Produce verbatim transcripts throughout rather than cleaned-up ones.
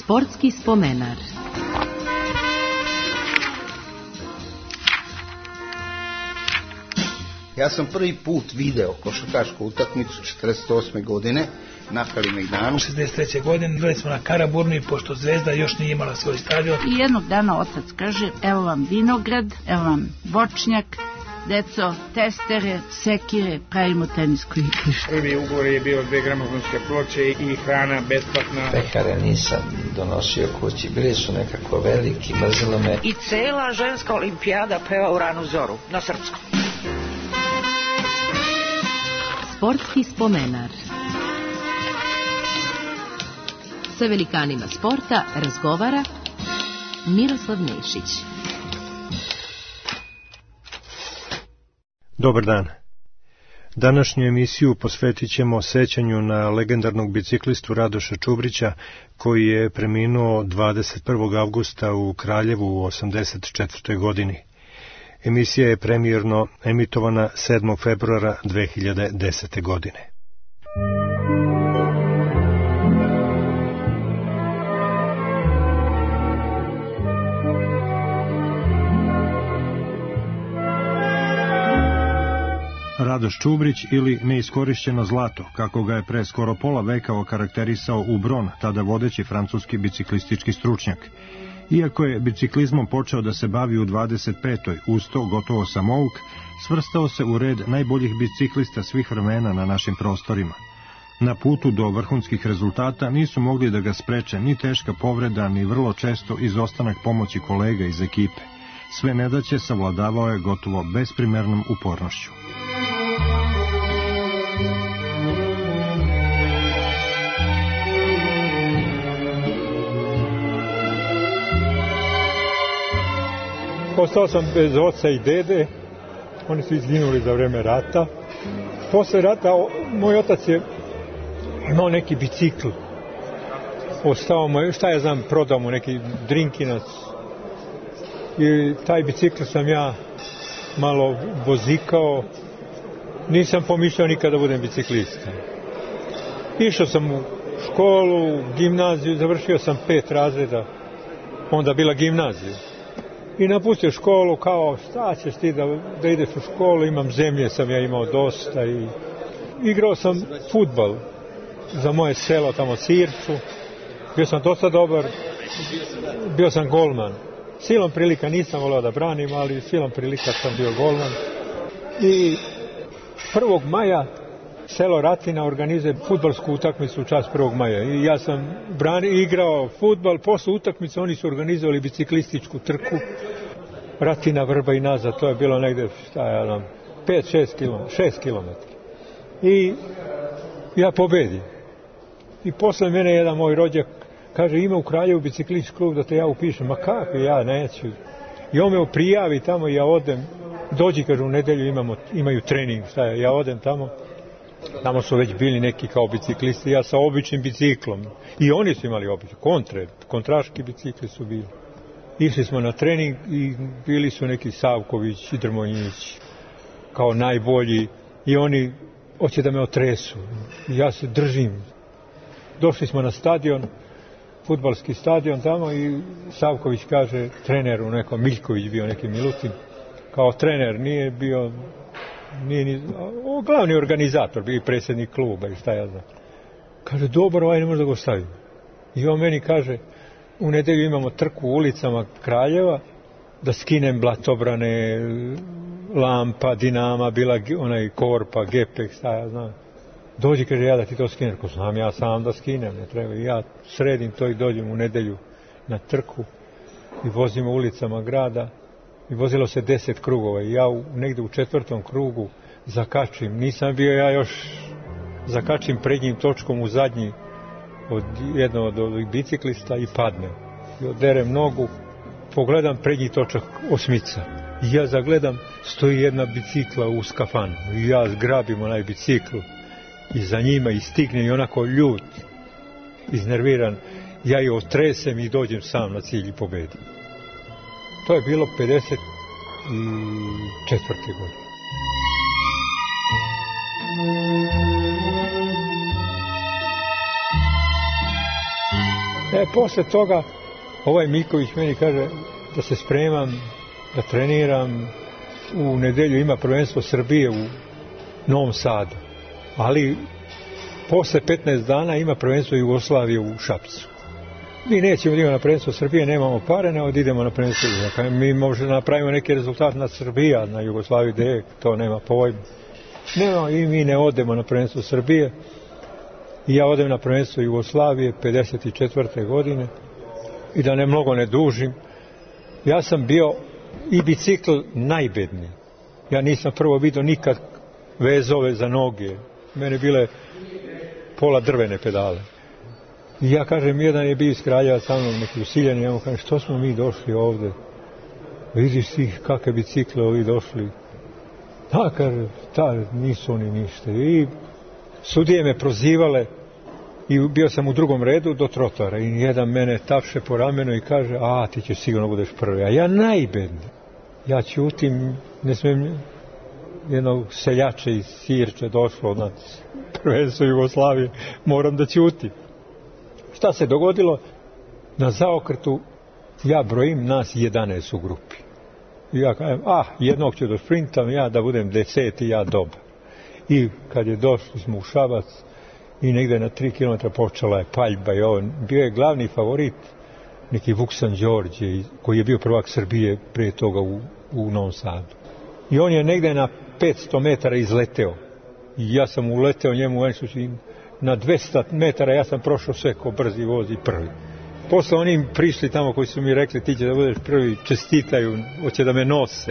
Sportski spomenar. Ja sam prvi put video košarkašku utakmicu četrdeset osme godine na Kalemegdanu. šezdeset treće godine bili smo na Karaburmi, pošto Zvezda još nije imala svoj stadion. I jednog dana otac kaže, evo vam vinograd, evo vam voćnjak, deco, testere, sekire, pravimo tenisko igrište. Prvi ugovor je bio dve gramofonske ploče i hrana besplatna. Pekare nisam donosio kući, bili su nekako veliki, mrzilo me. I cela ženska olimpijada peva u ranu zoru, na srpskom. Sportski spomenar. Sa velikanima sporta razgovara Miroslav Nešić. Dobar dan. Današnju emisiju posvetit ćemo sećanju na legendarnog biciklistu Radoša Čubrića, koji je preminuo dvadeset prvog avgusta u Kraljevu u osamdeset četvrtoj godini. Emisija je premijerno emitovana sedmog februara dve hiljade desete. godine. Radoš Čubrić ili neiskorišćeno zlato, kako ga je pre skoro pola veka okarakterisao Ubron, tada vodeći francuski biciklistički stručnjak. Iako je biciklizmom počeo da se bavi u dvadeset petoj uz to gotovo samouk, svrstao se u red najboljih biciklista svih vremena na našim prostorima. Na putu do vrhunskih rezultata nisu mogli da ga spreče ni teška povreda, ni vrlo često izostanak pomoći kolega iz ekipe. Sve nedaće savladavao je gotovo besprimernom upornošću. Ostao sam bez oca i dede, oni su izginuli za vreme rata. Posle rata moj otac je imao neki bicikl. Ostao mu, šta ja znam, prodao mu neki drinkinac. I taj bicikl sam ja malo vozikao. Nisam pomišljao nikada da budem biciklista. Išao sam u školu, gimnaziju, završio sam pet razreda, onda bila gimnazija. I napustio školu kao, šta ćeš ti da, da ideš u školu, imam zemlje, sam ja imao dosta i igrao sam fudbal za moje selo, tamo Sirču. Bio sam dosta dobar, bio sam golman. Silom prilika nisam voleo da branim, ali silom prilika sam bio golman. I prvog maja selo Ratina organizuje fudbalsku utakmicu u čast prvog maja. I ja sam brani, igrao fudbal, posle utakmice oni su organizovali biciklističku trku Ratina, Vrba i nazad, to je bilo negde, šta ja znam, pet šest kilometara, šest kilometara. I ja pobedim. I posle mene jedan moj rođak kaže, ima u Kraljevu biciklistički klub da te ja upišem. Ma kako, ja neću. I on me prijavi tamo i ja odem. Dođi, kaže, u nedelju imamo, imaju trening, šta je, ja odem tamo. Tamo su već bili neki kao biciklisti, ja sa običnim biciklom. I oni su imali obični, kontre, kontraški bicikli su bili. Išli smo na trening i bili su neki Savković i Drmonjić kao najbolji. I oni hoće da me otresu. Ja se držim. Došli smo na stadion, fudbalski stadion tamo i Savković kaže treneru, neko Miljković bio neki Milutin, kao trener, nije bio, nije ni, o, glavni organizator, bio i predsjednik kluba i šta ja znam. Kaže, dobro, ovaj ne može da go stavim. I on meni kaže, u nedelju imamo trku u ulicama Kraljeva, da skinem blatobrane, Lampa, Dinama, bila onaj Korpa, Gepek, šta ja znam. Dođi, kaže, ja da ti to skinem. Ko znam, ja sam da skinem, ne treba. I ja sredim to i dođem u nedelju na trku i vozimo ulicama grada. I vozilo se deset krugova i ja u, negde u četvrtom krugu zakačim. Nisam bio ja još, zakačim prednjim točkom u zadnji od jednog od ovih biciklista i padnem. I oderem nogu, pogledam prednji točak osmica. I ja zagledam, stoji jedna bicikla u skafanu. I ja zgrabim onaj biciklu i za njima i stignem i onako ljut, iznerviran. Ja je otresem i dođem sam na cilj i pobedim. To je bilo pedeset četvrte godine. E, posle toga, ovaj Miljković meni kaže da se spremam, da treniram. U nedelju ima prvenstvo Srbije u Novom Sadu, ali posle petnaest dana ima prvenstvo Jugoslavije u Šapcu. Mi nećemo da idemo na prvenstvo Srbije, nemamo pare, nego da idemo na prvenstvo Jugoslavije. Mi možemo napravimo neki rezultat na Srbija, na Jugoslaviji gde to nema pojma. Nema, i mi ne odemo na prvenstvo Srbije. I ja odem na prvenstvo Jugoslavije pedeset četvrte godine i da ne mnogo ne dužim, ja sam bio i bicikl najbedniji. Ja nisam prvo vidio nikad vezove za noge. Mene bile pola drvene pedale. I ja kažem, jedan je bio iz Kraljeva sa mnom, neki usiljeni, ja mu kažem, što smo mi došli ovde? Vidiš ti kakve bicikle ovi došli? Da, kaže, ta, nisu oni ništa. I sudije me prozivale i bio sam u drugom redu do trotora i jedan mene tapše po ramenu i kaže, a ti ćeš sigurno budeš prvi. A ja najbedniji. Ja ćutim, ne smijem, jedno seljače iz Sirče došlo na prvenstvo Jugoslavije, moram da ćutim. Šta se dogodilo? Na zaokretu ja brojim nas jedanaest u grupi. I ja kažem, ah, jednog ću da sprintam, ja da budem deseti, ja dobar. I kad je došli smo u Šabac i negde na tri kilometra počela je paljba i on bio je glavni favorit neki Vuksan Đorđe koji je bio prvak Srbije prije toga u, u Novom Sadu. I on je negde na petsto metara izleteo. I ja sam uleteo njemu na dvesta metara, ja sam prošao sve ko brzi voz i prvi. Posle oni prišli tamo koji su mi rekli ti će da budeš prvi, čestitaju, hoće da me nose.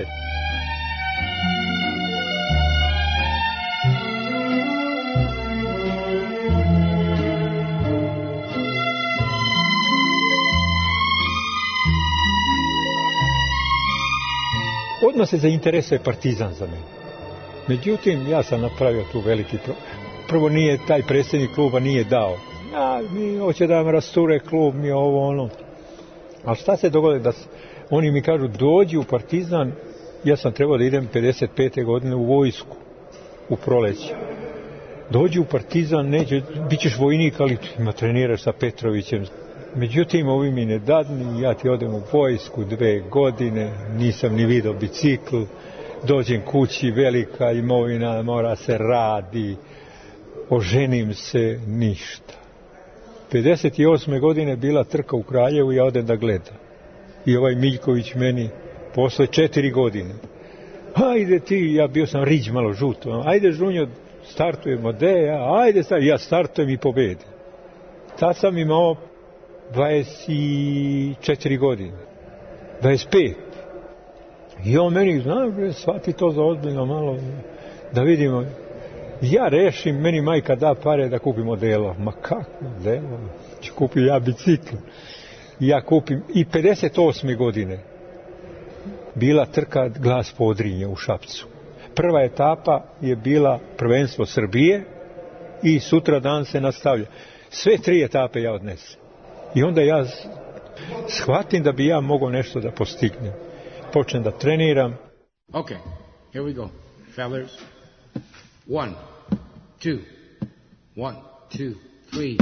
Odmah se zainteresuje Partizan za mene. Međutim, ja sam napravio tu veliki problem. Prvo nije taj predsjednik kluba nije dao. Ja, mi hoće da vam rasture klub, mi ovo ono. Ali šta se dogodi? Da oni mi kažu dođi u Partizan, ja sam trebao da idem pedeset pete godine u vojsku, u proleće. Dođi u Partizan, neće, bit ćeš vojnik, ali ima treniraš sa Petrovićem. Međutim, ovi mi ne dadni, ja ti odem u vojsku dve godine, nisam ni vidio bicikl, dođem kući, velika imovina, mora se radi, oženim se, ništa. pedeset osme godine bila trka u Kraljevu, ja odem da gledam. I ovaj Miljković meni, posle četiri godine, ajde ti, ja bio sam riđ malo žuto, ajde Žunjo, startujemo, de, ajde, startujem. Ja startujem i pobedim. Tad sam imao dvadeset četiri godine, dvadeset pet. I on meni, znam, shvati to za ozbiljno malo, da vidimo. Ja rešim, meni majka da pare da kupim modela. Ma kako modela? Ću kupim ja bicikl. Ja kupim, i pedeset osme godine bila trka Glas Podrinja u Šapcu. Prva etapa je bila prvenstvo Srbije i sutra dan se nastavlja. Sve tri etape ja odnesem. I onda ja shvatim da bi ja mogao nešto da postignem. Počnem da treniram. Okay, here we go, fellas. One, two, one, two, three.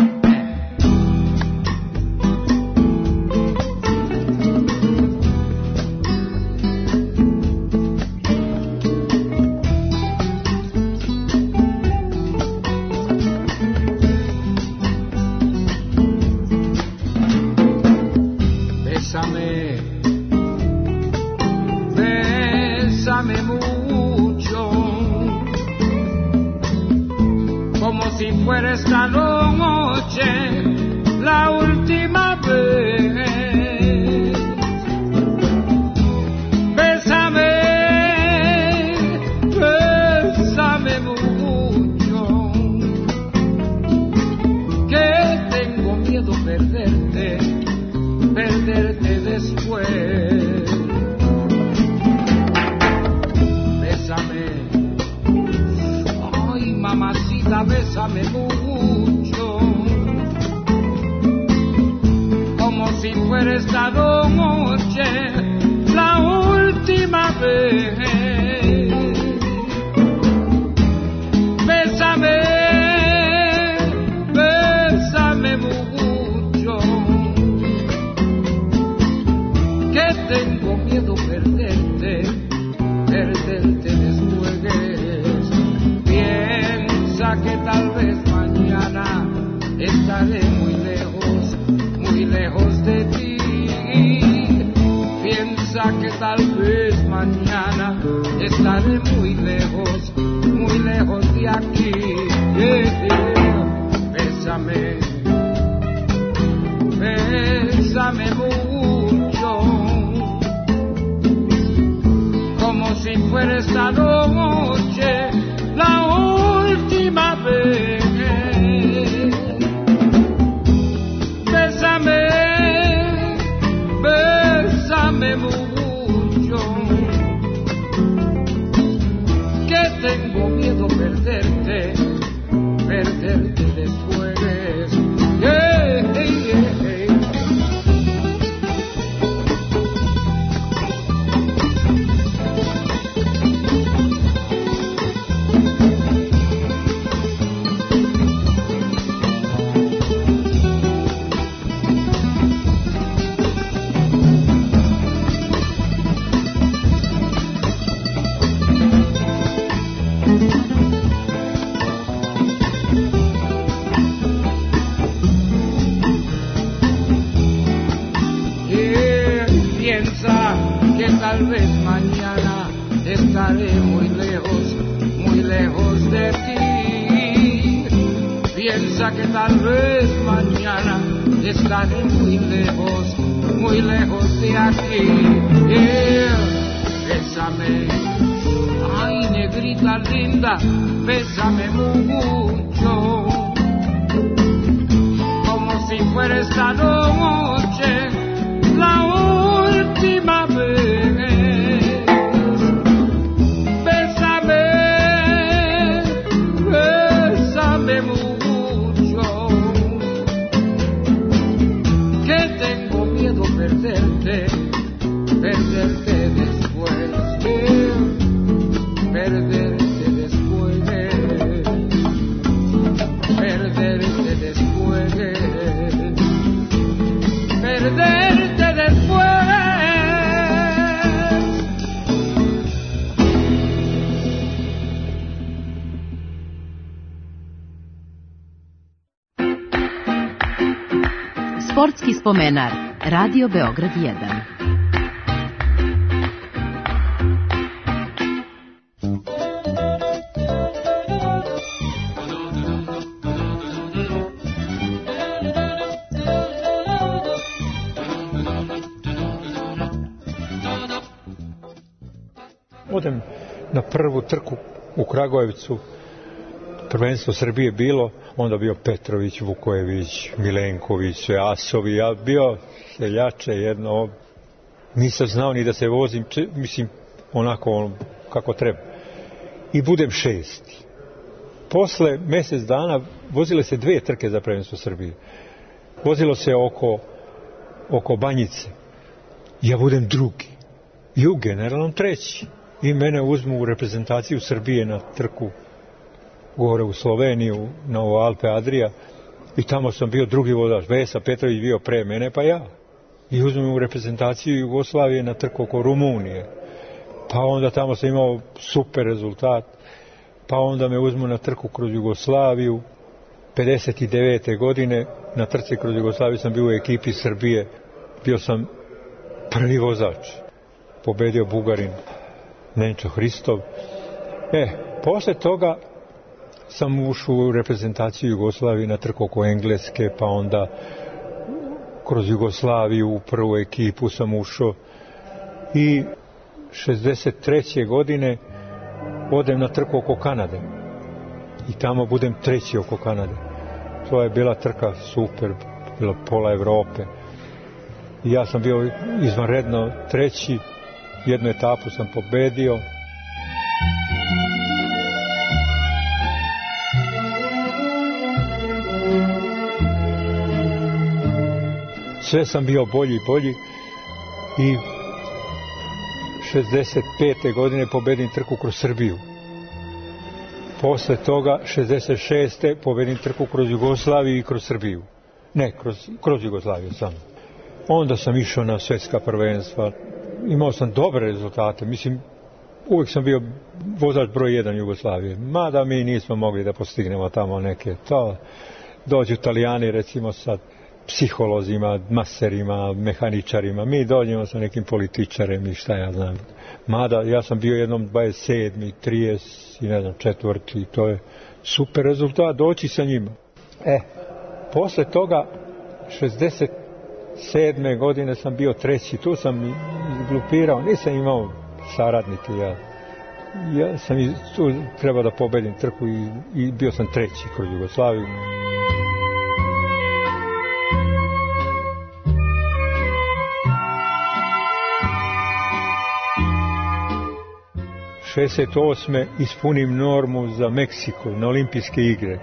Bésame, bésame mucho, como si fuera esta noche la última vez. Bésame, bésame mucho, que tengo miedo perderte, perderte después. Bésame, ay mamacita, bésame mucho, como Piensa que tal vez mañana estaré muy lejos, muy lejos de aquí. Yeah, yeah. Bésame, bésame mucho, como si fuera esta noche la última vez. Bésame, bésame mucho, que tengo miedo perderte, perderte después. Yeah, yeah, yeah. Tal vez mañana estaré muy lejos, muy lejos de ti. Piensa que tal vez mañana estaré muy lejos, muy lejos de aquí. Yeah. Bésame, ay negrita linda, bésame mucho, como si fuera esta noche la última vez. Perderte, perderte después, yeah. Perderte después, perderte después, perderte después. Sportski spomenar, Radio Beograd jedan. Odem na prvu trku u Kragujevcu, prvenstvo Srbije bilo, onda bio Petrović, Vukojević, Milenković, Asovi, ja bio seljače jedno, nisam znao ni da se vozim, mislim, onako kako treba. I budem šesti. Posle mjesec dana vozile se dve trke za prvenstvo Srbije. Vozilo se oko, oko Banjice. Ja budem drugi. I u generalnom treći. I mene uzmu u reprezentaciju Srbije na trku gore u Sloveniju, na Alpe Adria, i tamo sam bio drugi vozač. Vesa Petrović bio pre mene, pa ja. I uzmem u reprezentaciju Jugoslavije na trku oko Rumunije. Pa onda tamo sam imao super rezultat. Pa onda me uzmu na trku kroz Jugoslaviju. pedeset devete godine na trci kroz Jugoslaviju sam bio u ekipi Srbije. Bio sam prvi vozač. Pobedio Bugarin Nenčo Hristov. E, posle toga sam ušao u reprezentaciju Jugoslavije na trku oko Engleske, pa onda kroz Jugoslaviju u prvu ekipu sam ušao i šezdeset treće godine odem na trku oko Kanade i tamo budem treći oko Kanade. To je bila trka super, bila pola Evrope i ja sam bio izvanredno treći, jednu etapu sam pobedio. Sve sam bio bolji i bolji i šezdeset pete godine pobedim trku kroz Srbiju. Posle toga šezdeset šeste pobedim trku kroz Jugoslaviju i kroz Srbiju. Ne, kroz, kroz Jugoslaviju samo. Onda sam išao na svjetska prvenstva. Imao sam dobre rezultate. Mislim, uvijek sam bio vozač broj jedan Jugoslavije. Mada mi nismo mogli da postignemo tamo neke. To dođu Italijani recimo sad psiholozima, maserima, mehaničarima. Mi dođemo sa nekim političarem i šta ja znam. Mada ja sam bio jednom dvadeset sedmi, trideset i ne znam, četvrti i to je super rezultat doći sa njima. E, posle toga šezdeset sedme godine sam bio treći, tu sam izglupirao, nisam imao saradnike, ja, ja sam iz, tu trebao da pobedim trku i, i bio sam treći kroz Jugoslaviju. šezdeset osme ispunim normu za Meksiko na olimpijske igre.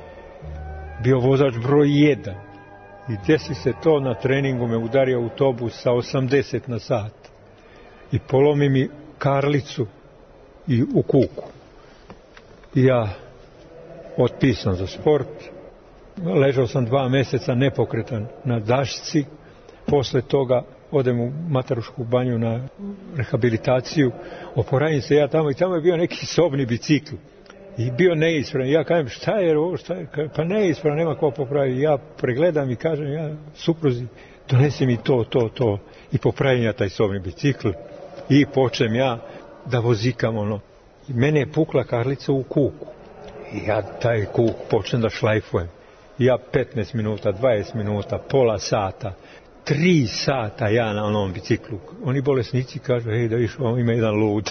Bio vozač broj jedan. I desi se to, na treningu me udario autobus sa osamdeset na sat. I polomi mi karlicu i u kuku. I ja otpisan za sport. Ležao sam dva meseca nepokretan na dašci. Posle toga odem u Matarušku banju na rehabilitaciju. Oporavim se ja tamo i tamo je bio neki sobni bicikl. I bio neispravan. Ja kažem, šta je ovo, šta je? Pa neispravan, nema ko popravi. Ja pregledam i kažem, ja supruzi, donesi mi to, to, to. I popravim ja taj sobni bicikl. I počnem ja da vozikam ono. I mene je pukla karlica u kuku. I ja taj kuk počnem da šlajfujem. I ja petnaest minuta, dvadeset minuta, pola sata, tri sata ja na onom biciklu. Oni bolesnici kažu, hej, da viš, ovo ima jedan lud.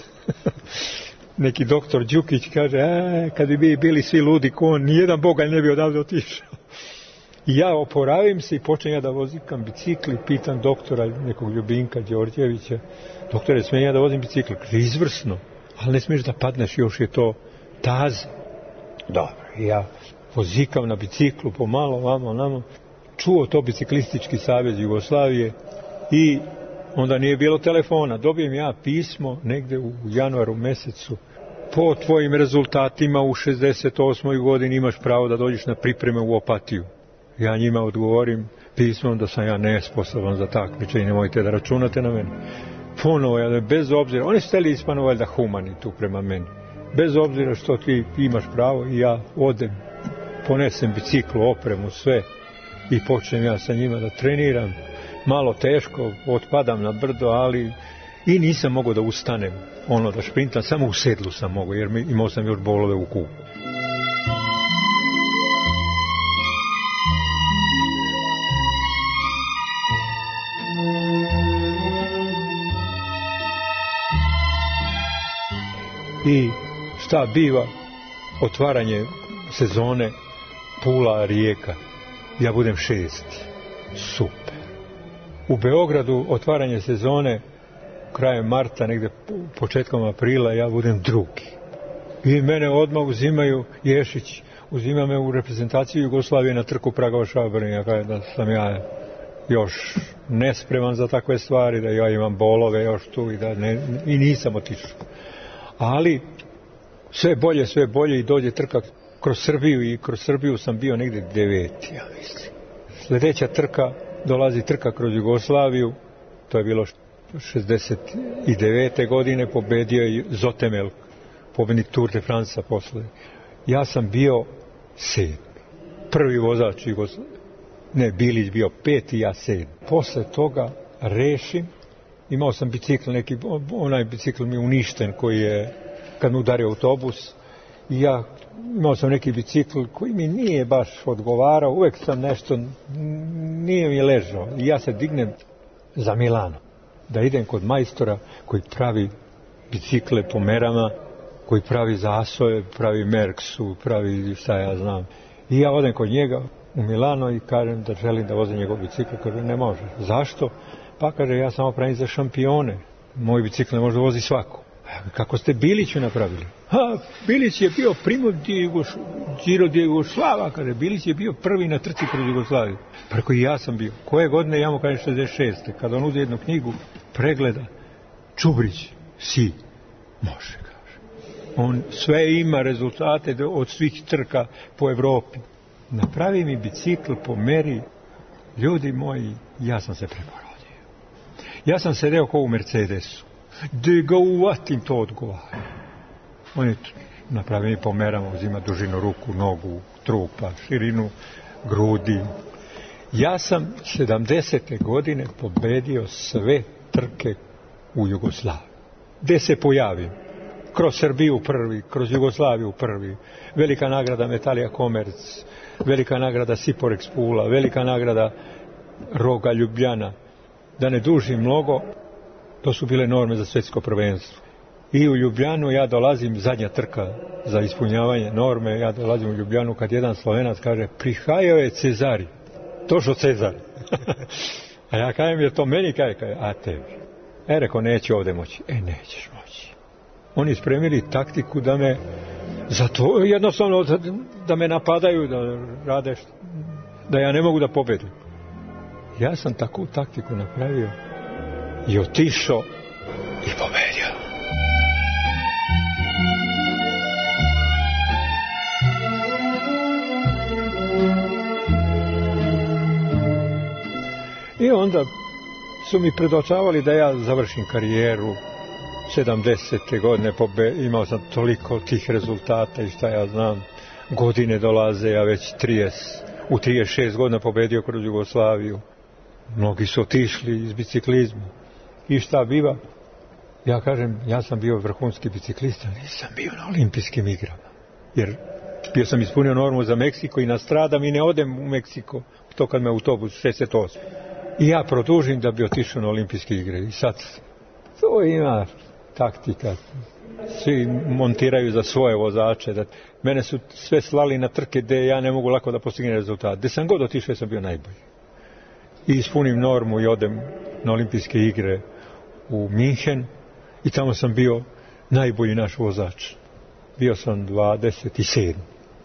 Neki doktor Đukić kaže, a, kad bi bili svi ludi ko on, nijedan bogalj ne bi odavde otišao. I ja oporavim se i počnem ja da vozikam bicikl i pitam doktora, nekog Ljubinka Đorđevića, doktore, smijem ja da vozim bicikl? Kaže, izvrsno, ali ne smiješ da padneš, još je to taze. Dobro, i ja vozikam na biciklu pomalo, vamo, namo, čuo to Biciklistički savez Jugoslavije i onda nije bilo telefona. Dobijem ja pismo negde u januaru mesecu. Po tvojim rezultatima u šezdeset osmoj godini imaš pravo da dođeš na pripreme u Opatiju. Ja njima odgovorim pismom da sam ja nesposoban za takmičenje i nemojte da računate na mene. Ponovo, ja, bez obzira, oni su hteli ispano valjda humani tu prema meni. Bez obzira što ti imaš pravo i ja odem, ponesem biciklu, opremu, sve i počnem ja sa njima da treniram. Malo teško, otpadam na brdo, ali i nisam mogao da ustanem, ono da šprintam, samo u sedlu sam mogao, jer imao sam još bolove u kuku. I šta biva? Otvaranje sezone Pula, Rijeka. Ja budem šesti. Super. U Beogradu otvaranje sezone krajem marta, negde početkom aprila, ja budem drugi. I mene odmah uzimaju, Ješić uzima me u reprezentaciju Jugoslavije na trku Pragova-Šabrnja. Ja kažem da sam ja još nespreman za takve stvari, da ja imam bolove još tu i da ne, i nisam otišao. Ali sve bolje, sve bolje i dođe trka kroz Srbiju i kroz Srbiju sam bio negde deveti, ja mislim. Sljedeća trka, dolazi trka kroz Jugoslaviju, to je bilo šezdeset devete godine, pobedio je Zotemel, pobednik Tour de France posle. Ja sam bio sedmi, prvi vozač Jugoslavije. Ne, Bilić bio peti, ja sedmi. Posle toga rešim, imao sam bicikl, neki, onaj bicikl mi je uništen koji je, kad mi udario autobus, i ja imao sam neki bicikl koji mi nije baš odgovarao, uvek sam nešto, nije mi ležao. I ja se dignem za Milano, da idem kod majstora koji pravi bicikle po merama, koji pravi zasoje, pravi Merksu, pravi šta ja znam. I ja odem kod njega u Milano i kažem da želim da vozim njegov bicikl, kaže ne može. Zašto? Pa kaže, ja samo pravim za šampione, moj bicikl ne može da vozi svako. Kako ste Biliću napravili? Ha, Bilić je bio primo Giro di Jugoslava, kada Bilić je bio prvi na trci kroz Jugoslaviju. Preko i ja sam bio. Koje godine, ja mu kažem šezdeset šeste. Kada on uzme jednu knjigu, pregleda, Čubrić, si, može, kaže. On sve ima rezultate od svih trka po Evropi. Napravi mi bicikl po meri, ljudi moji, ja sam se preporodio. Ja sam sedeo kao u Mercedesu. Da ga uvatim, to odgovara. On je napravi mi po merama, uzima dužinu ruku, nogu, trupa, širinu, grudi. Ja sam sedamdesete godine pobedio sve trke u Jugoslaviji. Gde se pojavim? Kroz Srbiju prvi, kroz Jugoslaviju prvi, velika nagrada Metalija Komerc, velika nagrada Siporex Pula, velika nagrada Roga Ljubljana. Da ne dužim mnogo, to su bile norme za svjetsko prvenstvo. I u Ljubljanu ja dolazim, zadnja trka za ispunjavanje norme, ja dolazim u Ljubljanu kad jedan Slovenac kaže prihajao je Cezari, došao Cezar. A ja kažem, je to meni, kaže, kaže, a tebi. E, reko, neće ovdje moći. E, nećeš moći. Oni spremili taktiku da me, zato jednostavno da, da me napadaju, da rade, da ja ne mogu da pobedim. Ja sam takvu taktiku napravio i otišao i pobedio. I onda su mi predočavali da ja završim karijeru sedamdesete godine, pobe, imao sam toliko tih rezultata i šta ja znam, godine dolaze, ja već trideset, u trideset šest godina pobedio kroz Jugoslaviju. Mnogi su otišli iz biciklizma. I šta biva? Ja kažem, ja sam bio vrhunski biciklista, nisam bio na olimpijskim igrama. Jer bio sam ispunio normu za Meksiko i nastradam i ne odem u Meksiko, to kad me autobus šezdeset osam. I ja produžim da bi otišao na olimpijske igre. I sad, to ima taktika. Svi montiraju za svoje vozače. Da mene su sve slali na trke gde ja ne mogu lako da postignem rezultat. Gde sam god otišao, sam bio najbolji. I ispunim normu i odem na olimpijske igre u Minhen. I tamo sam bio najbolji naš vozač. Bio sam dvadeset sedam.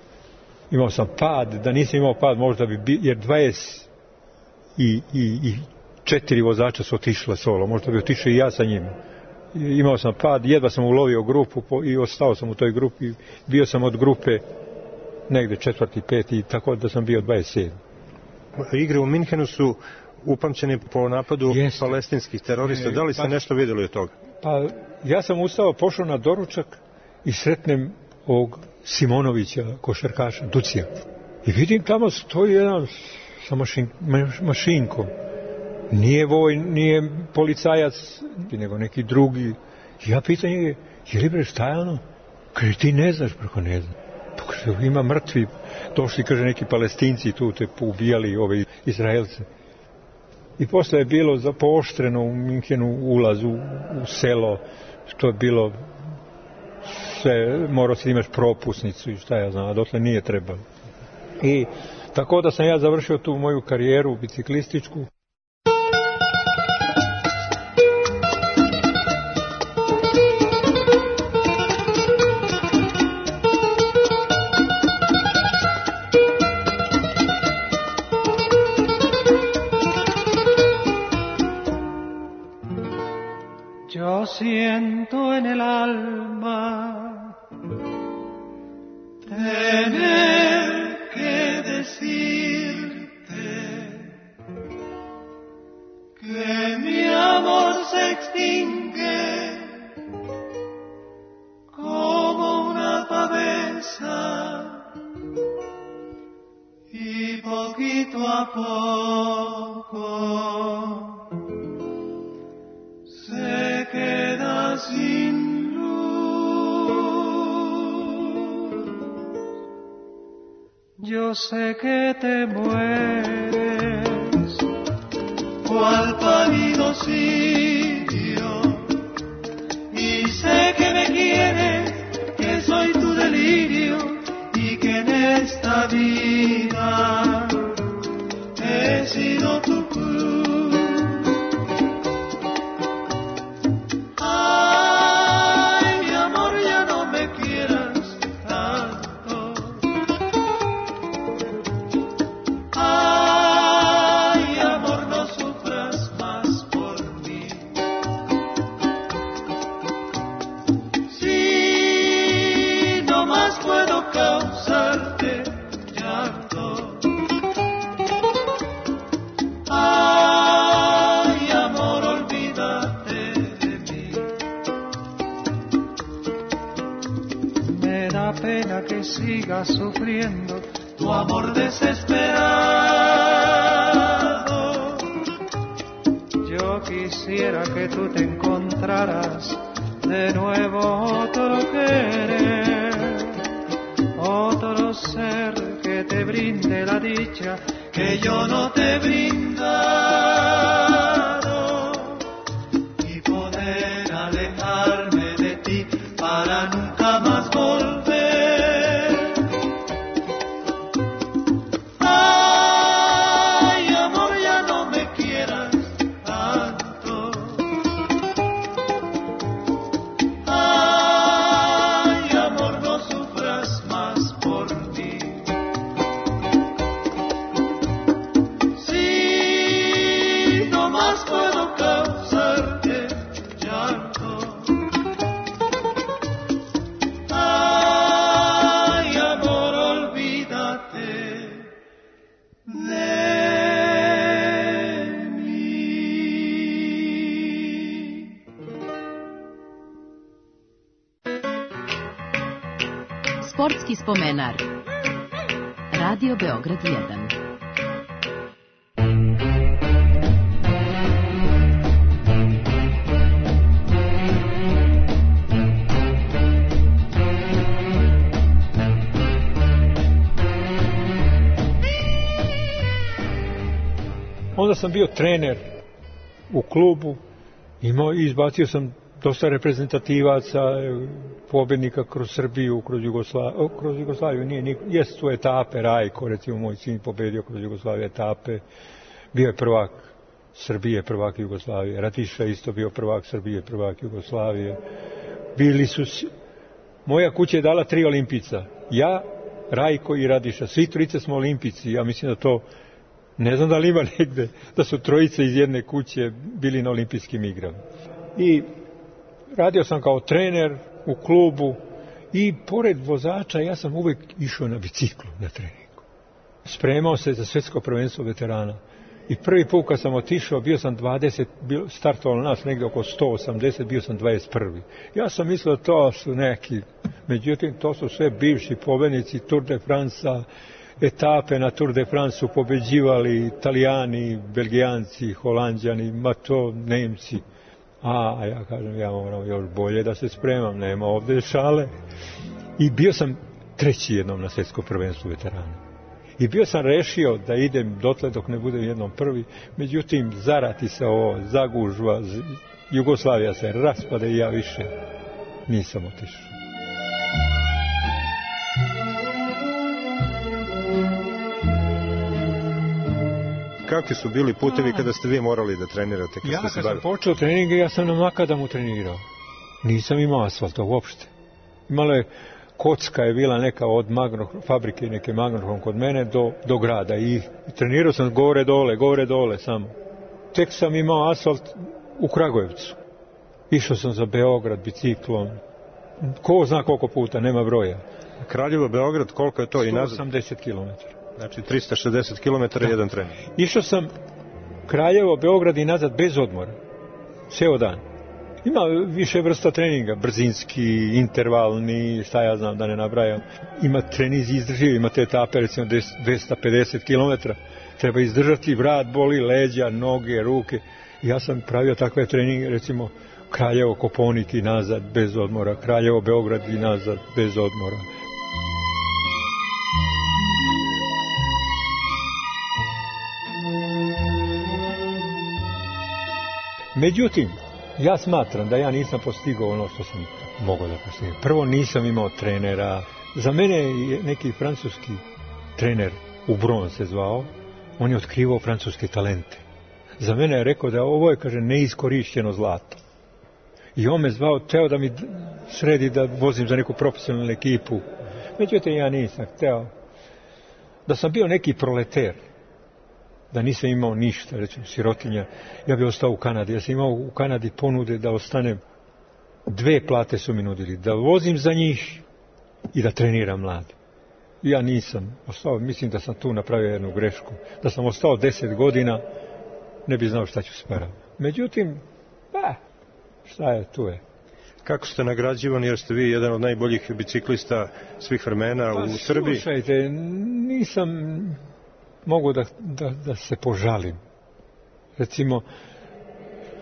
Imao sam pad, da nisam imao pad možda bi bio, jer dvadeset i, i, i četiri vozača su otišle solo, možda bi otišao i ja sa njima. Imao sam pad, jedva sam ulovio grupu i ostao sam u toj grupi, bio sam od grupe negde četvrti, peti, tako da sam bio dvadeset sedam. Igre u Minhenu su upamćene po napadu Jeste. palestinskih terorista, da li ste pa, nešto vidjeli od toga? Pa ja sam ustao, pošao na doručak i sretnem ovog Simonovića, košarkaša, Ducija. I vidim tamo stoji jedan sa mašin, mašinkom. Nije voj, nije policajac, nego neki drugi. Ja pitan je, je li bre šta je ono? Kaže, ti ne znaš, preko ne znam. Pa kaže, ima mrtvi. Došli, kaže, neki Palestinci tu te poubijali ove Izraelce. I posle je bilo zapooštreno u Minhenu ulaz u, u selo, što je bilo sve, morao si imaš propusnicu i šta ja znam, a dotle nije trebalo. I tako da sam ja završio tu moju karijeru biciklističku. Yo siento en el alma tener que decirte que mi amor se extingue como una pavesa y poquito a poco se queda sin luz. Yo sé que te mueres cual pálido cirio y sé que me quieres, que soy tu delirio y que en esta vida he sido tu cruz. Que sigas sufriendo tu amor desesperado. quisiera que tú te encontraras de nuevo otro querer, otro ser que te brinde la dicha que yo no te he brindado, y poder alejarme de ti para nunca más volver. Ay, amor, ya no me quieras tanto. Ay, amor, no sufras más por mí. Si no más puedo causarte llanto. Ay, amor, olvídate de mí. Sportski spomenar. Radio Beograd jedan. Onda sam bio trener u klubu, imao i izbacio sam dosta reprezentativaca, pobjednika kroz Srbiju, kroz Jugoslaviju, kroz Jugoslaviju nije, nije, jesu tu etape, Rajko, recimo moj sin pobedio kroz Jugoslaviju etape, bio je prvak Srbije, prvak Jugoslavije, Ratiša isto bio prvak Srbije, prvak Jugoslavije, bili su, moja kuća je dala tri olimpica, ja, Rajko i Radiša, svi trojice smo olimpici, ja mislim da to, ne znam da li ima negde, da su trojice iz jedne kuće bili na olimpijskim igrama. I radio sam kao trener u klubu i pored vozača ja sam uvijek išao na biciklu na treningu. Spremao se za svjetsko prvenstvo veterana. I prvi put kad sam otišao, bio sam dvadeset, startovalo nas negdje oko sto osamdeset, bio sam dvadeset prvi. Ja sam mislio da to su neki, međutim to su sve bivši pobjednici Tour de France-a, etape na Tour de France su pobeđivali Italijani, Belgijanci, Holanđani, ma to Nemci. A ja kažem, ja moram još bolje da se spremam, nema ovdje šale. I bio sam treći jednom na svjetsko prvenstvo veterana. I bio sam rešio da idem dotle dok ne budem jednom prvi, međutim zarati se ovo, zagužva, Jugoslavija se raspade i ja više nisam otišao. Kakvi su bili putevi kada ste vi morali da trenirate? Kad ja ste se kad bavili? sam počeo treninge, ja sam na makadamu trenirao. Nisam imao asfalta uopšte. Imala je, kocka je bila neka od magno, fabrike neke Magnohrom kod mene do, do grada. I, i trenirao sam gore dole, gore dole samo. Tek sam imao asfalt u Kragujevcu. Išao sam za Beograd biciklom. Ko zna koliko puta, nema broja. Kraljevo, Beograd, koliko je to i nazad? sto osamdeset kilometara. Znači trista šezdeset kilometara jedan trening. Išao sam Kraljevo, Beograd i nazad bez odmora. Ceo dan. Ima više vrsta treninga, brzinski, intervalni, šta ja znam da ne nabrajam. Ima treninzi izdrživi, ima te etape recimo dvesta pedeset kilometara. Treba izdržati, vrat boli, leđa, noge, ruke. Ja sam pravio takve treninge, recimo Kraljevo, Koponik i nazad bez odmora, Kraljevo, Beograd i nazad bez odmora. Međutim, ja smatram da ja nisam postigao ono što sam mogao da postignem. Prvo, nisam imao trenera. Za mene je neki francuski trener, Ubron se zvao, on je otkrivao francuske talente. Za mene je rekao da ovo je, kaže, neiskorišćeno zlato. I on me zvao, teo da mi sredi da vozim za neku profesionalnu ekipu. Međutim, ja nisam hteo. Da sam bio neki proleter, da nisam imao ništa, recimo sirotinja, ja bih ostao u Kanadi. Ja sam imao u Kanadi ponude da ostanem, dve plate su mi nudili, da vozim za njih i da treniram mlade. Ja nisam ostao, mislim da sam tu napravio jednu grešku. Da sam ostao deset godina, ne bi znao šta ću sparati. Međutim, ba, šta je, tu je. Kako ste nagrađivani, jer ste vi jedan od najboljih biciklista svih vremena pa, u Srbiji? Slušajte, nisam mogu da, da, da se požalim. Recimo,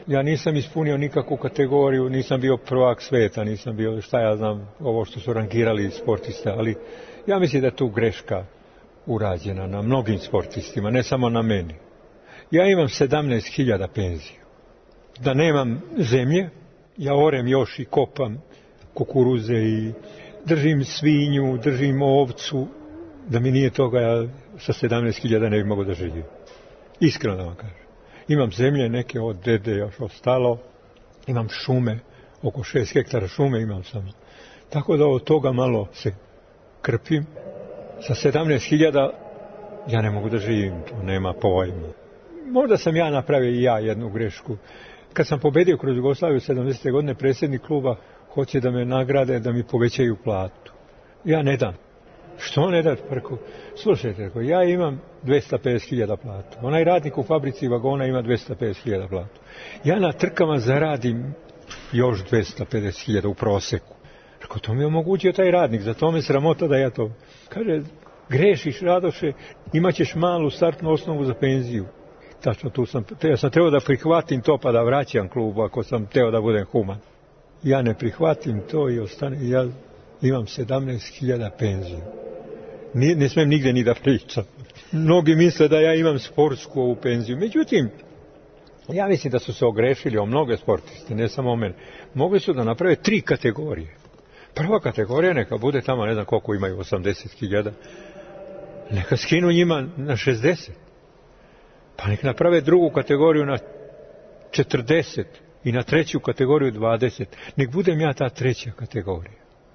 Ja nisam ispunio nikakvu kategoriju, nisam bio prvak sveta, nisam bio, šta ja znam, ovo što su rangirali sportista, ali ja mislim da je tu greška urađena na mnogim sportistima, ne samo na meni. Ja imam sedamnaest hiljada penziju. Da nemam zemlje, ja orem još i kopam kukuruze i držim svinju, držim ovcu, da mi nije toga, ja sa sedamnaest hiljada ne bi mogo da živim. Iskreno da vam kažem. Imam zemlje, neke od dede još ostalo, imam šume, oko šest hektara šume imam samo. Tako da od toga malo se krpim. Sa sedamnaest hiljada ja ne mogu da živim, to nema pojma. Možda sam ja napravio i ja jednu grešku. Kad sam pobedio kroz Jugoslaviju sedamdesete godine, predsjednik kluba hoće da me nagrade, da mi povećaju platu. Ja ne dam. Što ne dati? Preko, slušajte, reko, ja imam dvesta pedeset hiljada platu. Onaj radnik u fabrici vagona ima dvesta pedeset hiljada platu. Ja na trkama zaradim još dvesta pedeset hiljada u proseku. Reko, to mi je omogućio taj radnik, zato me sramota da ja to... Kaže, grešiš, Radoše, imat ćeš malu startnu osnovu za penziju. Tačno, tu sam, ja sam trebao da prihvatim to pa da vraćam klubu ako sam teo da budem human. Ja ne prihvatim to i ostane, ja imam sedamnaest hiljada penziju. Ne, ne smem nigde ni da pričam. Mnogi misle da ja imam sportsku ovu penziju. Međutim, ja mislim da su se ogrešili o mnoge sportiste, ne samo o mene. Mogli su da naprave tri kategorije. Prva kategorija neka bude tamo, ne znam koliko imaju, osamdeset hiljada. Neka skinu njima na šezdeset. Pa neka naprave drugu kategoriju na četrdeset i na treću kategoriju dvadeset. Nek budem ja ta treća kategorija.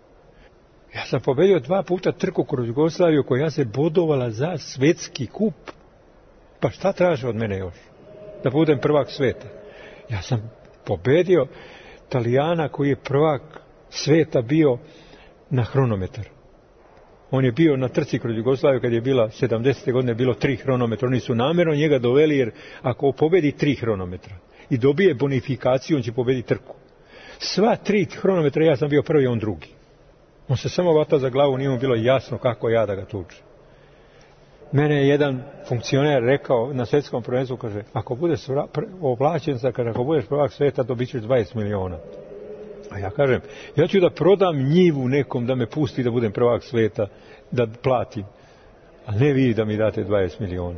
Ja sam pobedio dva puta trku kroz Jugoslaviju koja se bodovala za svetski kup. Pa šta traže od mene još? Da budem prvak sveta. Ja sam pobedio Talijana koji je prvak sveta bio na hronometar. On je bio na trci kroz Jugoslaviju kad je bila sedamdesete godine bilo tri hronometra. Oni su namjerno njega doveli jer ako pobedi tri hronometra i dobije bonifikaciju, on će pobediti trku. Sva tri hronometra ja sam bio prvi, on drugi. On se samo vata za glavu, nije mu bilo jasno kako ja da ga tučem. Mene je jedan funkcioner rekao na svjetskom prvenstvu, kaže, ako budeš oblačen sa, kaže, ako budeš prvak sveta, dobit ćeš dvadeset miliona. A ja kažem, ja ću da prodam njivu nekom da me pusti da budem prvak sveta, da platim. A ne vi da mi date dvadeset miliona.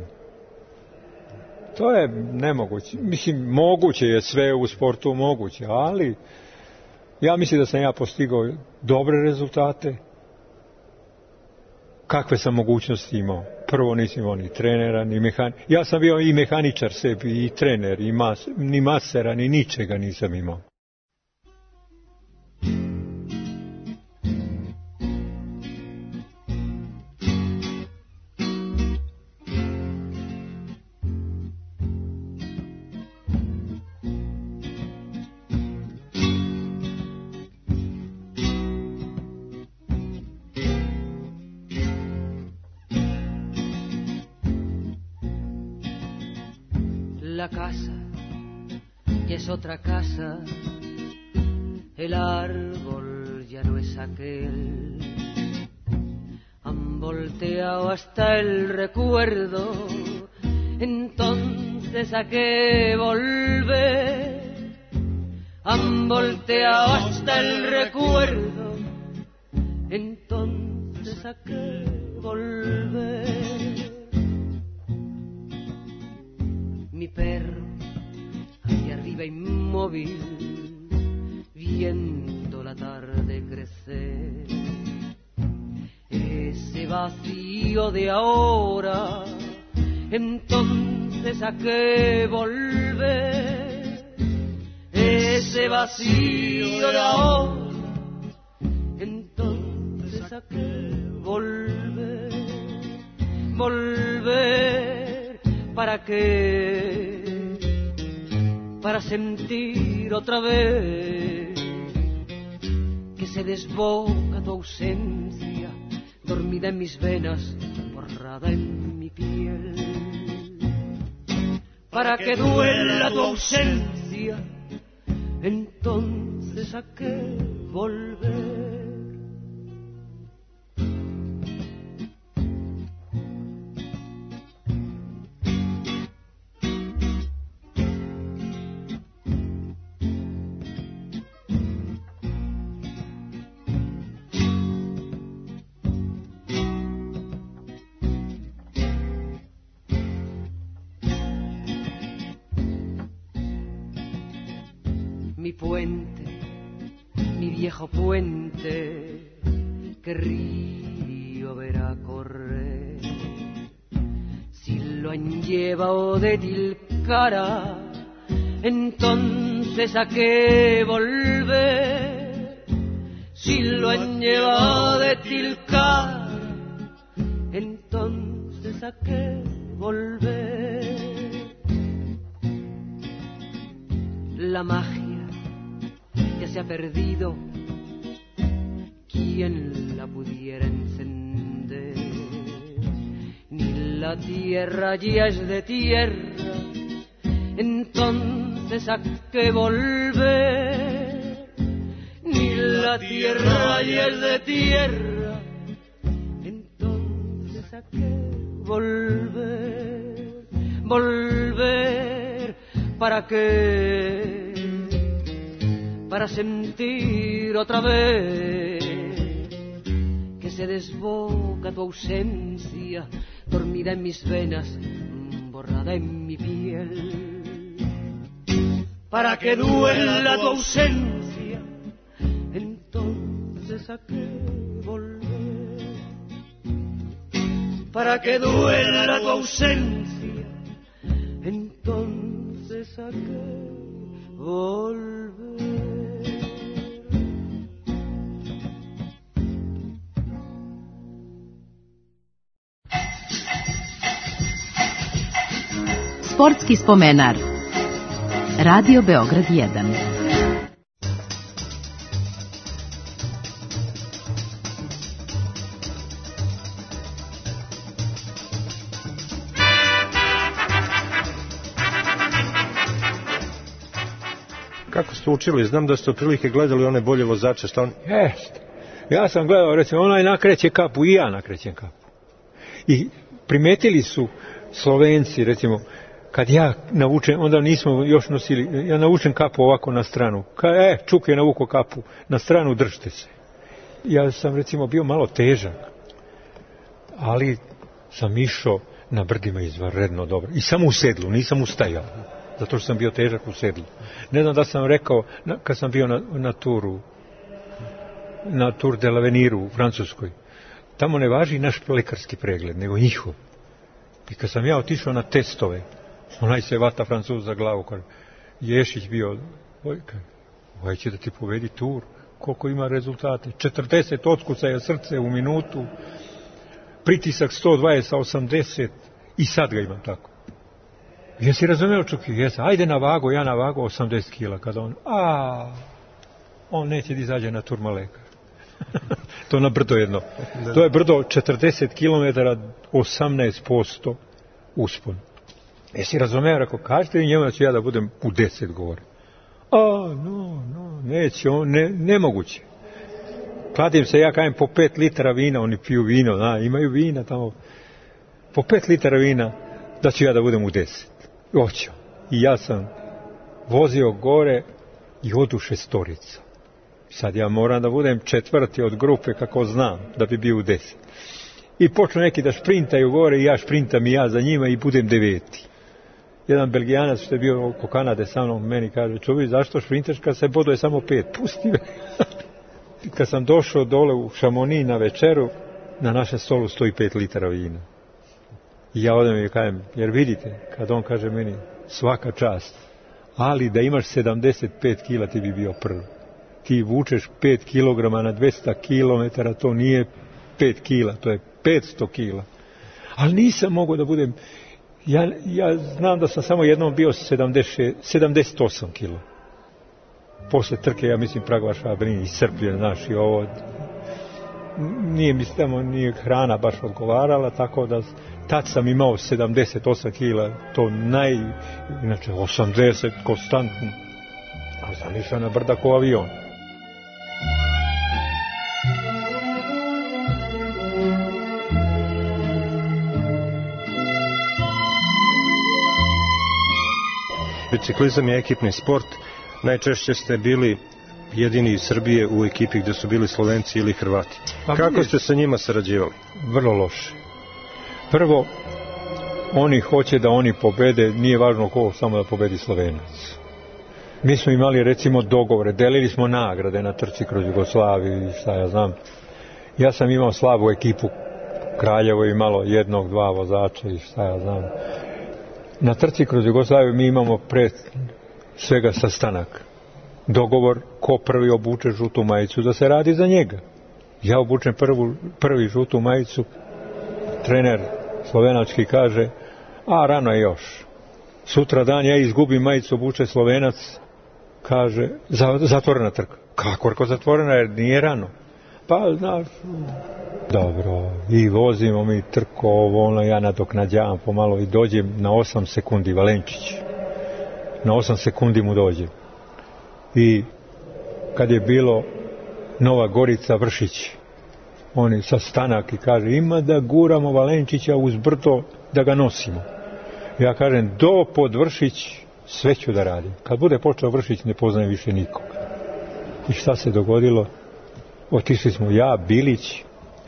To je nemoguće. Mislim, moguće je sve u sportu, moguće, ali ja mislim da sam ja postigao dobre rezultate. Kakve sam mogućnosti imao? Prvo nisam imao ni trenera, ni mehaničara. Ja sam bio i mehaničar sebi, i trener, i mas, ni masera, ni ničega nisam imao. La casa ya es otra casa, el árbol ya no es aquel. Han volteado hasta el recuerdo, entonces a qué volver. Han volteado hasta el recuerdo, entonces a qué volver. Mi perro, ahí arriba inmóvil, viendo la tarde crecer. Ese vacío de ahora, entonces a qué volver. Ese vacío de ahora, entonces a qué volver. Volver. ¿Para qué? Para sentir otra vez que se desboca tu ausencia, dormida en mis venas, borrada en mi piel. Para que duela tu ausencia, entonces a qué volver. mi puente, mi viejo puente, que río verá correr. Si lo han llevado de Tilcara, entonces a qué volver. Si lo han llevado de Tilcara, entonces a qué volver. La magia ya se ha perdido, ¿quién la pudiera encender? Ni la tierra ya es de tierra, entonces a qué volver. Ni la tierra ya es de tierra, entonces a qué volver. Volver, ¿para qué? Para sentir otra vez que se desboca tu ausencia, dormida en mis venas, borrada en mi piel. Para que duela tu ausencia, entonces a qué volver. Para que duela tu ausencia, entonces a qué volver. Sportski spomenar. Radio Beograd jedan. Kako ste učili? Znam da ste otprilike gledali one bolje vozače. Šta on... Jeste. Ja sam gledao, recimo, onaj nakreće kapu i ja nakrećem kapu. I primetili su Slovenci, recimo, kad ja navučem, onda nismo još nosili, ja navučem kapu ovako na stranu. Ka, e, Čuk je navuko kapu na stranu, držite se. Ja sam, recimo, bio malo težak, ali sam išao na brdima izvanredno dobro. I samo u sedlu, nisam ustajao, zato što sam bio težak u sedlu. Ne znam da sam rekao, na, kad sam bio na, na turu, na Tour de l'Aveniru u Francuskoj, tamo ne važi naš lekarski pregled, nego njihov. I kad sam ja otišao na testove, onaj se vata Francuz za glavu, kad Ješić bio, oj, ovaj će da ti povedi tur, koliko ima rezultate, četrdeset otkucaja srce u minutu, pritisak sto dvadeset sa osamdeset, i sad ga imam tako. Jesi razumeo, Čuki? Jesi, ajde na vagu, ja na vagu osamdeset kila, kada on, a, on neće da izađe na tur malekar. To na brdo jedno. To je brdo četrdeset kilometara, osamnaest posto uspon. Jesi razumeo, rekao, kažete li njemu da ću ja da budem u deset gore? A, no, no, neće, on, ne, nemoguće. Kladim se, ja kajem po pet litara vina, oni piju vino, da, imaju vina tamo. Po pet litara vina, da ću ja da budem u deset. Oćo. I ja sam vozio gore i odu šestorica. Sad ja moram da budem četvrti od grupe, kako znam, da bi bio u deset. I počnu neki da šprintaju gore i ja šprintam i ja za njima i budem deveti. Jedan Belgijanac što je bio oko Kanade sa mnom, meni kaže, čuvi, zašto šprintaš kad se boduje samo pet? Pusti me. Kad sam došao dole u Chamonix na večeru, na našem stolu stoji pet litara vina. I ja odem i kažem, jer vidite, kad on kaže meni, svaka čast, ali da imaš sedamdeset pet kila ti bi bio prvi. Ti vučeš pet kilograma na dvesta kilometara, to nije pet kila, to je petsto kila. Ali nisam mogao da budem, ja, ja znam da sam samo jednom bio sedamdeset, sedamdeset osam kila. Posle trke, ja mislim, Pragvaš Fabrini iscrpljen, znaš, i ovo, nije mi tamo, nije hrana baš odgovarala, tako da tad sam imao sedamdeset osam kila, to naj, inače osamdeset konstantno, a sam išao na brda ko avion. Biciklizam je ekipni sport. Najčešće ste bili jedini iz Srbije u ekipi gde su bili Slovenci ili Hrvati. Pa kako ste sa njima sarađivali? Vrlo loše. Prvo, oni hoće da oni pobede, nije važno ko, samo da pobedi Slovenac. Mi smo imali recimo dogovore, delili smo nagrade na trci kroz Jugoslaviju i šta ja znam. Ja sam imao slabu ekipu, Kraljevo je imalo jednog, dva vozača i šta ja znam. Na trci kroz Jugoslaviju mi imamo pre svega sastanak. Dogovor ko prvi obuče žutu majicu da se radi za njega. Ja obučem prvu, prvi žutu majicu, trener slovenački kaže, a rano je još. Sutra dan ja izgubim majicu, obuče Slovenac, kaže, zatvorena trka. Kako reko zatvorena, jer nije rano. Pa, znaš, dobro, i vozimo mi trko, ovo, ono, ja nadoknađavam pomalo i dođem na osam sekundi, Valenčić. Na osam sekundi mu dođem. I kad je bilo Nova Gorica, Vršić, oni sastanak i kaže, ima da guramo Valenčića uz brdo da ga nosimo. Ja kažem, do pod Vršić sve ću da radim. Kad bude počeo Vršić, ne poznajem više nikoga. I šta se dogodilo? Otišli smo ja, Bilić,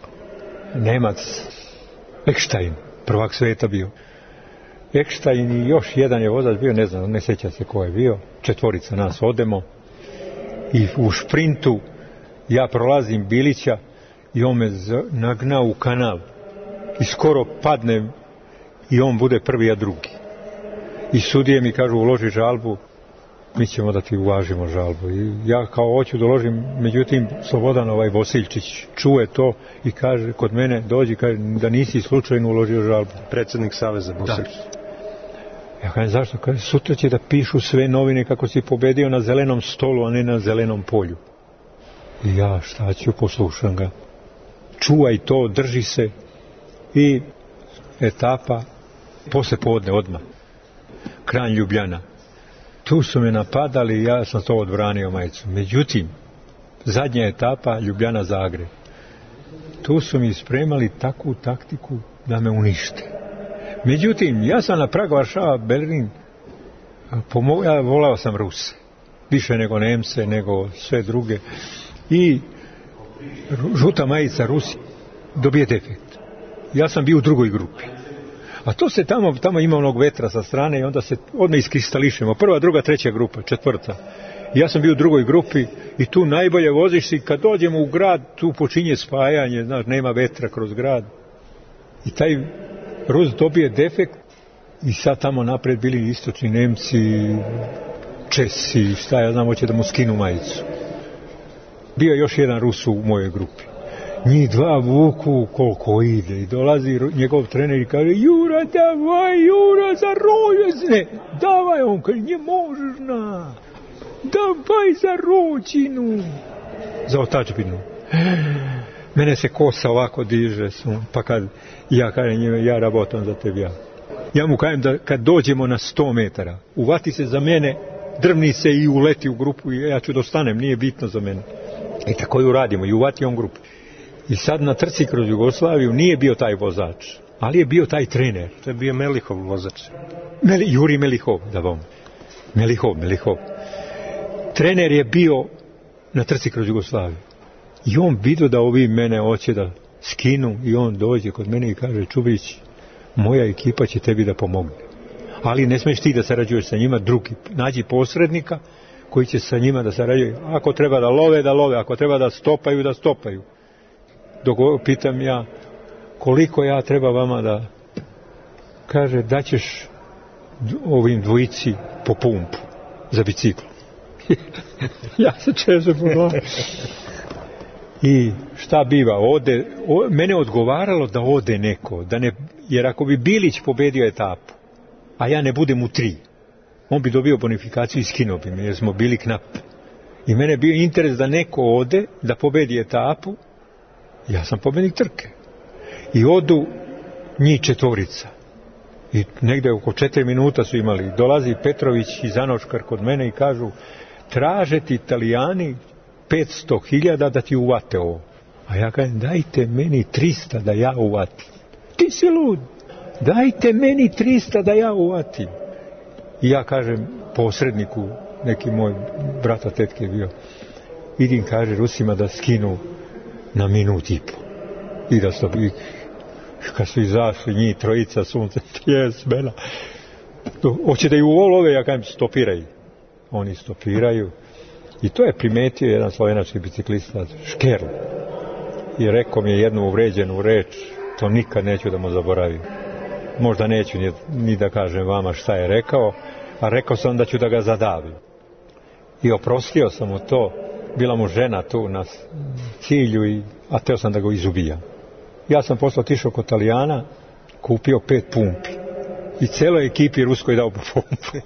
Nemac, Ekštajn, prvak sveta bio. Ekštajn i još jedan je vozač bio, ne znam, ne sjeća se ko je bio. Četvorica nas odemo i u šprintu ja prolazim Bilića i on me nagna u kanal i skoro padnem i on bude prvi, a drugi. I sudije mi kažu, uloži žalbu, mi ćemo da ti uvažimo žalbu. I ja kao hoću da uložim, međutim Slobodan ovaj Vosiljčić čuje to i kaže kod mene, dođi, kaže da nisi slučajno uložio žalbu. Predsjednik Saveza Vosiljčić. Ja kažem, zašto? Kaže, sutra će da pišu sve novine kako si pobedio na zelenom stolu, a ne na zelenom polju. I ja šta ću, poslušam ga. Čuvaj to, drži se. I etapa posle podne odmah. Kranj Ljubljana. Tu su me napadali i ja sam to odbranio majicu. Međutim, zadnja etapa Ljubljana Zagreb. Tu su mi spremali takvu taktiku da me unište. Međutim, ja sam na pragu Varšava, Berlin, pomo- ja volao sam Ruse. Više nego Nemce, nego sve druge. I žuta majica Rusi dobije defekt. Ja sam bio u drugoj grupi. A to se tamo, tamo ima onog vetra sa strane i onda se odmah iskristališemo. Prva, druga, treća grupa, četvrta. Ja sam bio u drugoj grupi i tu najbolje voziš i kad dođemo u grad, tu počinje spajanje, znaš, nema vetra kroz grad. I taj Rus dobije defekt i sad tamo napred bili istočni Nemci, Česi, šta ja znam, hoće da mu skinu majicu. Bio je još jedan Rus u mojoj grupi. Njih dva vuku koliko ide i dolazi njegov trener i kaže, Jura, davaj, Jura, za roju, ne, davaj, on kaže, nje možeš na, davaj za rođinu, za otačbinu. Mene se kosa ovako diže, pa kad ja kažem njime, ja rabotam za tebi, ja. Ja mu kažem da kad dođemo na sto metara, uvati se za mene, drvni se i uleti u grupu i ja ću dostanem, nije bitno za mene. I tako i uradimo, i uvati on grupu. I sad na trci kroz Jugoslaviju nije bio taj vozač, ali je bio taj trener. To je bio Melihov vozač. Meli, Juri Melihov, da vam. Melihov, Melihov. Trener je bio na trci kroz Jugoslaviju. I on vidio da ovi mene hoće da skinu i on dođe kod mene i kaže, Čubrić, moja ekipa će tebi da pomogne. Ali ne smiješ ti da sarađuješ sa njima, drugi. Nađi posrednika koji će sa njima da sarađuje. Ako treba da love, da love. Ako treba da stopaju, da stopaju. Dok pitam ja, koliko ja treba vama da, kaže, daćeš ovim dvojici po pumpu za bicikl. Ja se čeže po I šta biva, ode, o, mene odgovaralo da ode neko, da ne, jer ako bi Bilić pobedio etapu, a ja ne budem u tri, on bi dobio bonifikaciju i skinuo bi me, jer smo bili knap. I mene bio interes da neko ode, da pobedi etapu, ja sam pobednik trke. I odu njih četvorica. I negde oko četiri minuta su imali. Dolazi Petrović i Zanoškar kod mene i kažu, traže ti Italijani petsto hiljada da ti uvate ovo. A ja kažem, dajte meni trista da ja uvatim. Ti si lud. Dajte meni trista da ja uvatim. I ja kažem posredniku, neki moj brata tetke je bio, idim, kaže Rusima da skinu na minut i po. I da stop, i kad su izašli njih trojica, sunce, tjes, mena. Hoće da i u volove, ja kažem, stopiraj. oni stopiraju. I to je primetio jedan slovenački biciklista, Škerl. I rekao mi je jednu uvređenu reč, to nikad neću da mu zaboravim. Možda neću ni, ni da kažem vama šta je rekao, a rekao sam da ću da ga zadavim. I oprostio sam mu to, bila mu žena tu na cilju, i, a teo sam da ga izubijam. Ja sam posle otišao kod Italijana, kupio pet pumpi i celoj ekipi ruskoj dao po pumpu.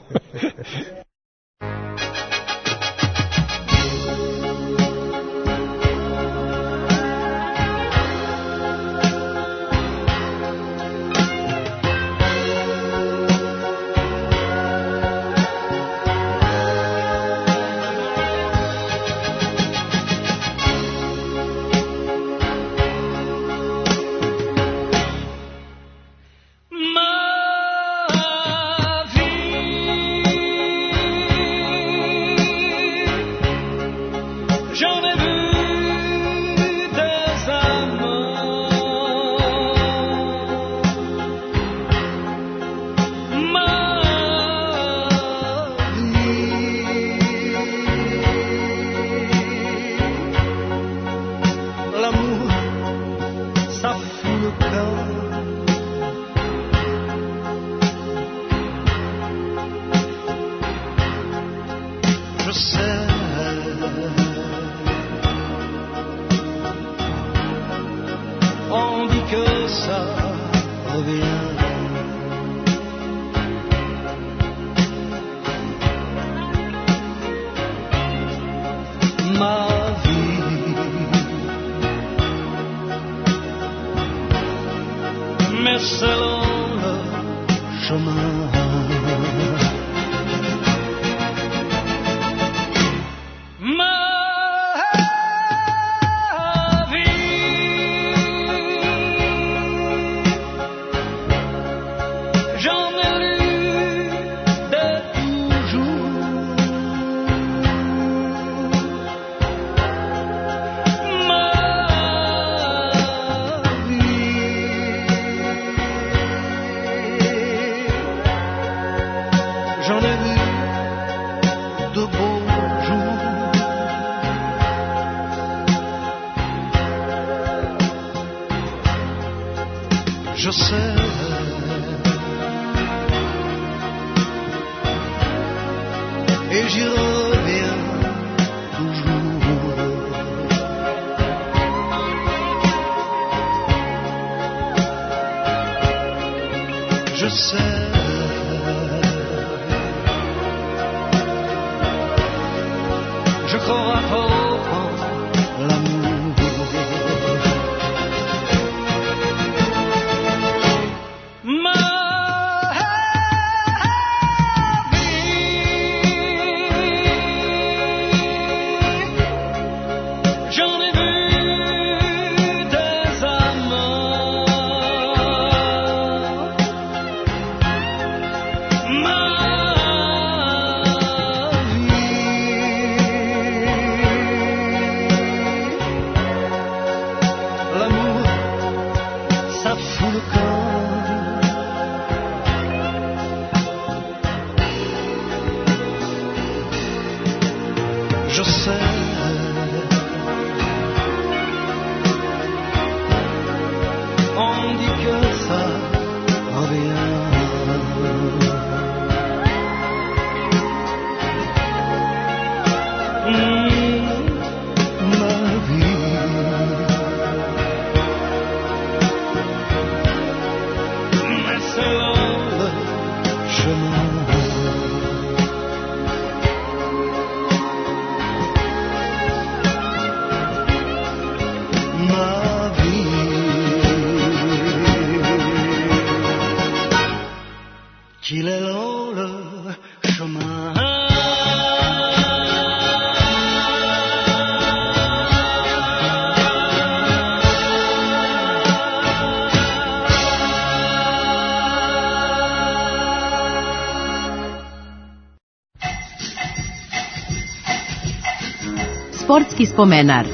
Sportski spomenar.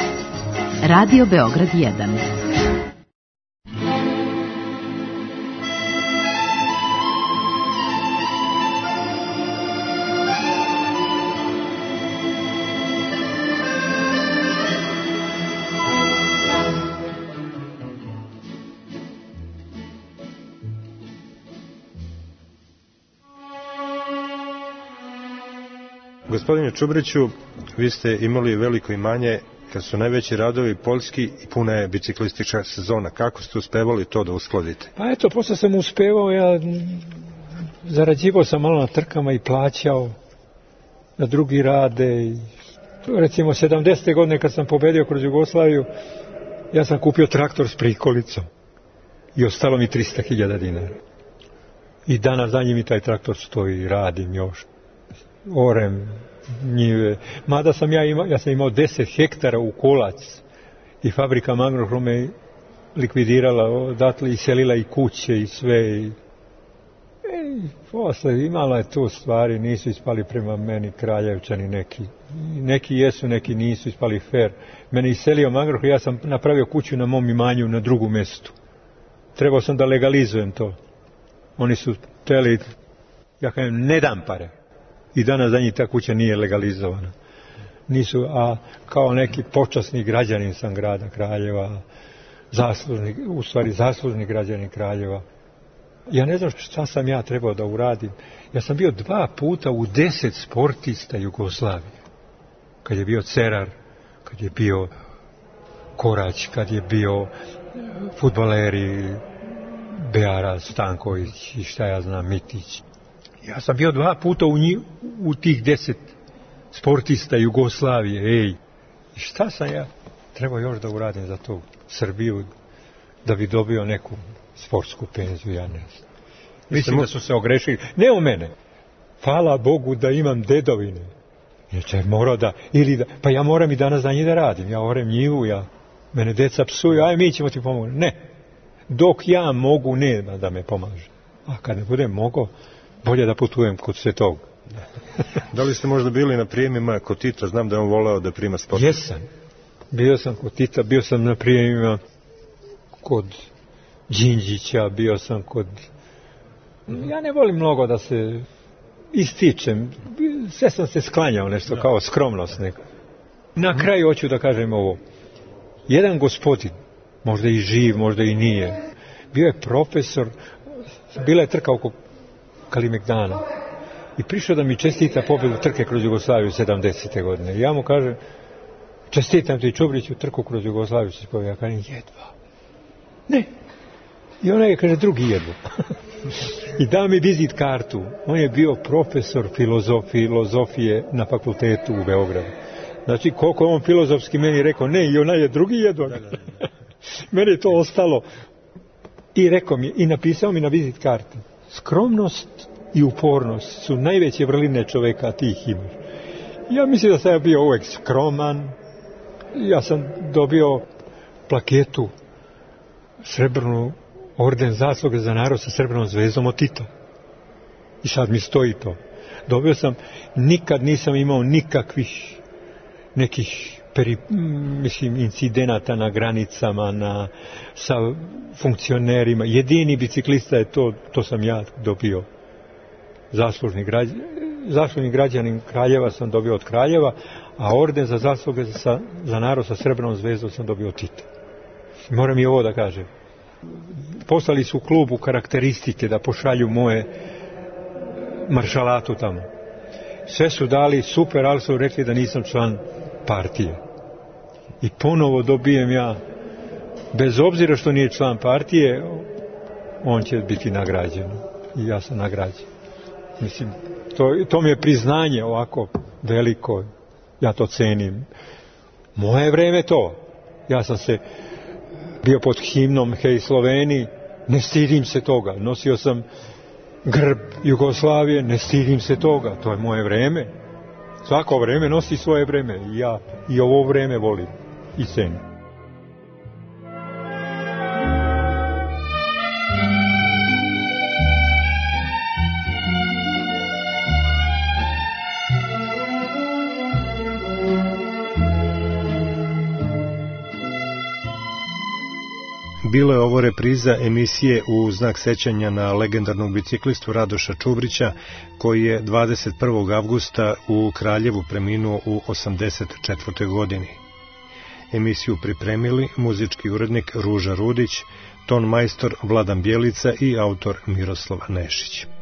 Radio Beograd jedan. Gospodine Čubriću, vi ste imali veliko imanje kad su najveći radovi poljski i puna je biciklistička sezona. Kako ste uspevali to da uskladite? Pa eto, posle sam uspevao, ja zarađivao sam malo na trkama i plaćao, na drugi rade. I, recimo, sedamdesete godine kad sam pobedio kroz Jugoslaviju, ja sam kupio traktor s prikolicom i ostalo mi trista hiljada dinara. I danas za njim i taj traktor stoji, radim još, orem njive. Mada sam ja imao, ja sam imao deset hektara u Kolac i fabrika Magnohrome likvidirala, odatle i selila i kuće i sve. I, i posle imala je tu stvari, nisu ispali prema meni Kraljevčani neki. Neki jesu, neki nisu ispali fair. Mene iselio Magnohrom, ja sam napravio kuću na mom imanju na drugom mjestu. Trebao sam da legalizujem to. Oni su teli, ja kažem, ne dam pare. I danas za njih ta kuća nije legalizovana. Nisu, a kao neki počasni građanin sam grada Kraljeva, zaslužni, u stvari zaslužni građanin Kraljeva. Ja ne znam šta sam ja trebao da uradim. Ja sam bio dva puta u deset sportista Jugoslavije. Kad je bio Cerar, kad je bio Korać, kad je bio fudbaleri Beara, Stanković i šta ja znam, Mitić. Ja sam bio dva puta u, njih, u tih deset sportista Jugoslavije. Ej, i šta sam ja trebao još da uradim za to Srbiju, da bi dobio neku sportsku penziju, ja ne znam. Mislim da su se ogrešili. Ne o mene. Hvala Bogu da imam dedovine. Jer morao da, ili da, pa ja moram i danas za njih da radim. Ja orem njivu, ja, mene deca psuju, aj mi ćemo ti pomoći. Ne. Dok ja mogu, nema da me pomaže. A kad ne budem mogao, bolje da putujem kod Svetog. Da li ste možda bili na prijemima kod Tita? Znam da je on voleo da prima sport. Jesam. Bio sam kod Tita, bio sam na prijemima kod Đinđića, bio sam kod... Ja ne volim mnogo da se ističem. Sve sam se sklanjao nešto, da. Kao skromnost neka. Na kraju hoću da kažem ovo. Jedan gospodin, možda i živ, možda i nije, bio je profesor, bila je trka oko Kalimegdana i prišao da mi čestita pobedu trke kroz Jugoslaviju sedamdesete godine. I ja mu kažem, čestitam ti Čubriću trku kroz Jugoslaviju, se spomenuo. Ja kažem, jedva. Ne. I ona je, kaže, drugi jedva. I da mi vizit kartu. On je bio profesor filozof, filozofije na fakultetu u Beogradu. Znači, koliko on filozofski meni rekao, ne, i ona je drugi jedva. Meni je to ostalo. I rekao mi, i napisao mi na vizit kartu. Skromnost i upornost su najveće vrline čoveka, ti ih imaš. Ja mislim da sam ja bio uvek skroman. Ja sam dobio plaketu srebrnu, orden zasluge za narod sa srebrnom zvezdom od Tita. I sad mi stoji to. Dobio sam, nikad nisam imao nikakvih nekih peri, mislim, incidenata na granicama, na, sa funkcionerima. Jedini biciklista je to, to sam ja dobio. Zaslužni, građ, zaslužni građanin Kraljeva sam dobio od Kraljeva, a orden za zasluge za, za narod sa srebrnom zvezdom sam dobio od Tita. Moram i ovo da kažem. Poslali su klubu karakteristike da pošalju moje maršalatu tamo. Sve su dali super, ali su rekli da nisam član partije. I ponovo dobijem ja, bez obzira što nije član partije, on će biti nagrađen. I ja sam nagrađen. Mislim, to, to mi je priznanje ovako veliko. Ja to cenim. Moje vreme to. Ja sam se bio pod himnom Hej Sloveniji, ne stidim se toga. Nosio sam grb Jugoslavije, ne stidim se toga. To je moje vreme. Svako vreme nosi svoje vreme. I ja i ovo vreme volim i cenim. Bila je ovo repriza emisije u znak sećanja na legendarnog biciklistu Radoša Čubrića, koji je dvadeset prvog avgusta u Kraljevu preminuo u osamdeset četvrtoj godini. Emisiju pripremili muzički urednik Ruža Rudić, ton majstor Vladan Bjelica i autor Miroslav Nešić.